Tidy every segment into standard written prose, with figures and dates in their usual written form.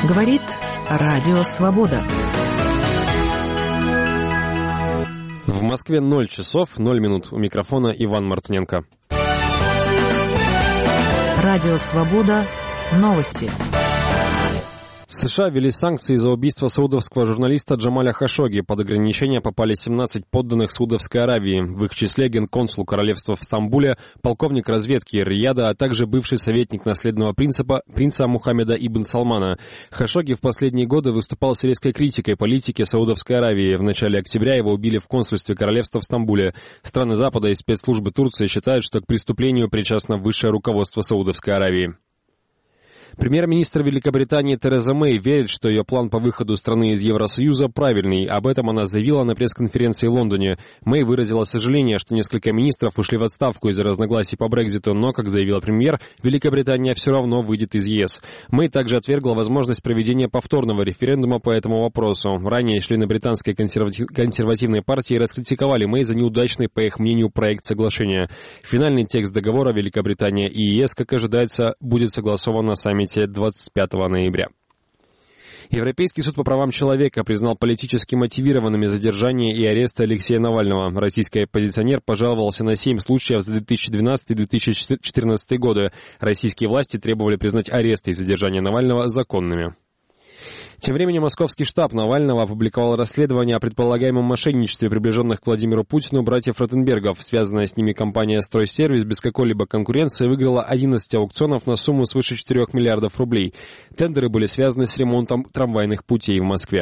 Говорит Радио Свобода. В Москве 0 часов 0 минут. У микрофона Иван Мартыненко. Радио Свобода. Новости. США ввели санкции за убийство саудовского журналиста Джамаля Хашогги. Под ограничения попали 17 подданных Саудовской Аравии. В их числе генконсул королевства в Стамбуле, полковник разведки Рияда, а также бывший советник наследного принца Мухаммеда ибн Салмана. Хашогги в последние годы выступал с резкой критикой политики Саудовской Аравии. В начале октября его убили в консульстве королевства в Стамбуле. Страны Запада и спецслужбы Турции считают, что к преступлению причастно высшее руководство Саудовской Аравии. Премьер-министр Великобритании Тереза Мэй верит, что ее план по выходу страны из Евросоюза правильный. Об этом она заявила на пресс-конференции в Лондоне. Мэй выразила сожаление, что несколько министров ушли в отставку из-за разногласий по Брекситу, но, как заявила премьер, Великобритания все равно выйдет из ЕС. Мэй также отвергла возможность проведения повторного референдума по этому вопросу. Ранее члены британской консервативной партии раскритиковали Мэй за неудачный, по их мнению, проект соглашения. Финальный текст договора Великобритания и ЕС, как ожидается, будет согласован на саммите 25 ноября. Европейский суд по правам человека признал политически мотивированными задержание и аресты Алексея Навального. Российский оппозиционер пожаловался на 7 случаев за 2012 и 2014 годы. Российские власти требовали признать аресты и задержание Навального законными. Тем временем московский штаб Навального опубликовал расследование о предполагаемом мошенничестве приближенных к Владимиру Путину братьев Ротенбергов. Связанная с ними компания «Стройсервис» без какой-либо конкуренции выиграла 11 аукционов на сумму свыше 4 миллиардов рублей. Тендеры были связаны с ремонтом трамвайных путей в Москве.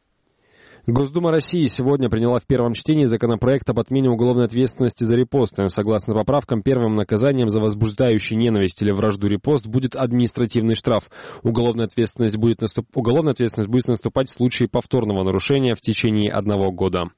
Госдума России сегодня приняла в первом чтении законопроект об отмене уголовной ответственности за репосты. Согласно поправкам, первым наказанием за возбуждающий ненависть или вражду репост будет административный штраф. Уголовная ответственность будет наступать в случае повторного нарушения в течение 1 года.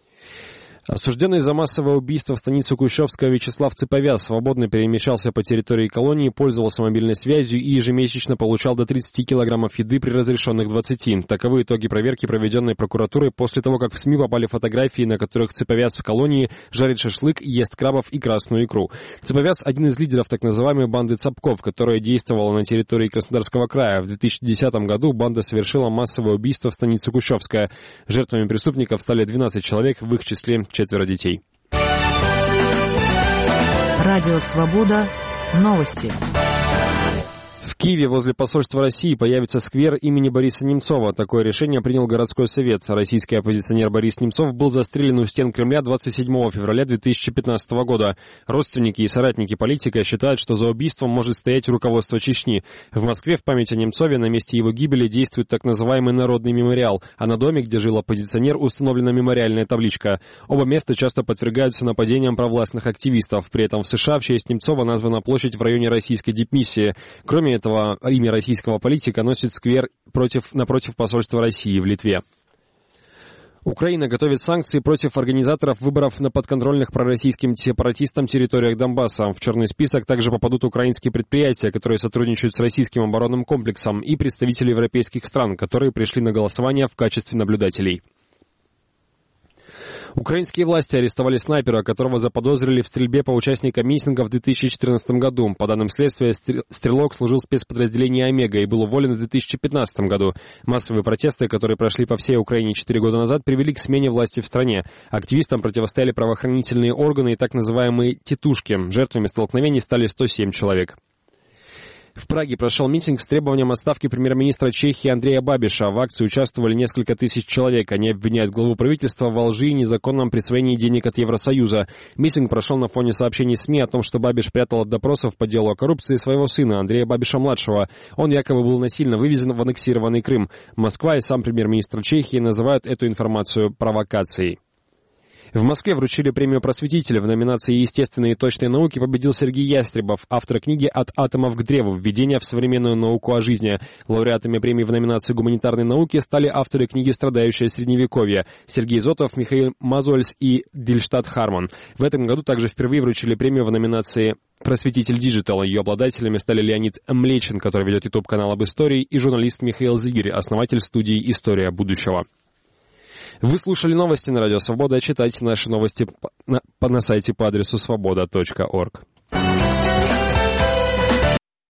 Осужденный за массовое убийство в станице Кущевская Вячеслав Цыповяз свободно перемещался по территории колонии, пользовался мобильной связью и ежемесячно получал до 30 килограммов еды при разрешенных 20. Таковы итоги проверки, проведенной прокуратурой после того, как в СМИ попали фотографии, на которых Цыповяз в колонии жарит шашлык, ест крабов и красную икру. Цыповяз – один из лидеров так называемой банды Цапков, которая действовала на территории Краснодарского края. В 2010 году банда совершила массовое убийство в станице Кущевская. Жертвами преступников стали 12 человек, в их числе 4 детей. Радио Свобода. Новости. В Киеве возле посольства России появится сквер имени Бориса Немцова. Такое решение принял городской совет. Российский оппозиционер Борис Немцов был застрелен у стен Кремля 27 февраля 2015 года. Родственники и соратники политика считают, что за убийством может стоять руководство Чечни. В Москве в память о Немцове на месте его гибели действует так называемый народный мемориал, а на доме, где жил оппозиционер, установлена мемориальная табличка. Оба места часто подвергаются нападениям провластных активистов. При этом в США в честь Немцова названа площадь в районе российской дипмиссии. Кроме этого, имя российского политика носит сквер напротив посольства России в Литве. Украина готовит санкции против организаторов выборов на подконтрольных пророссийским сепаратистам территориях Донбасса. В черный список также попадут украинские предприятия, которые сотрудничают с российским оборонным комплексом, и представители европейских стран, которые пришли на голосование в качестве наблюдателей. Украинские власти арестовали снайпера, которого заподозрили в стрельбе по участникам митинга в 2014 году. По данным следствия, стрелок служил в спецподразделении «Омега» и был уволен в 2015 году. Массовые протесты, которые прошли по всей Украине 4 года назад, привели к смене власти в стране. Активистам противостояли правоохранительные органы и так называемые «тетушки». Жертвами столкновений стали 107 человек. В Праге прошел митинг с требованием отставки премьер-министра Чехии Андрея Бабиша. В акции участвовали несколько тысяч человек. Они обвиняют главу правительства во лжи и незаконном присвоении денег от Евросоюза. Митинг прошел на фоне сообщений СМИ о том, что Бабиш прятал от допросов по делу о коррупции своего сына Андрея Бабиша-младшего. Он якобы был насильно вывезен в аннексированный Крым. Москва и сам премьер-министр Чехии называют эту информацию провокацией. В Москве вручили премию «Просветитель». В номинации «Естественные и точные науки» победил Сергей Ястребов, автор книги «От атомов к древу. Введение в современную науку о жизни». Лауреатами премии в номинации «Гуманитарные науки» стали авторы книги «Страдающее средневековье» Сергей Зотов, Михаил Мазуэльс и Дильштадт Харман. В этом году также впервые вручили премию в номинации «Просветитель Диджитал». Ее обладателями стали Леонид Млечин, который ведет YouTube-канал об истории, и журналист Михаил Зигирь, основатель студии «История будущего». Вы слушали новости на Радио Свобода. Читайте наши новости на сайте по адресу svoboda.org.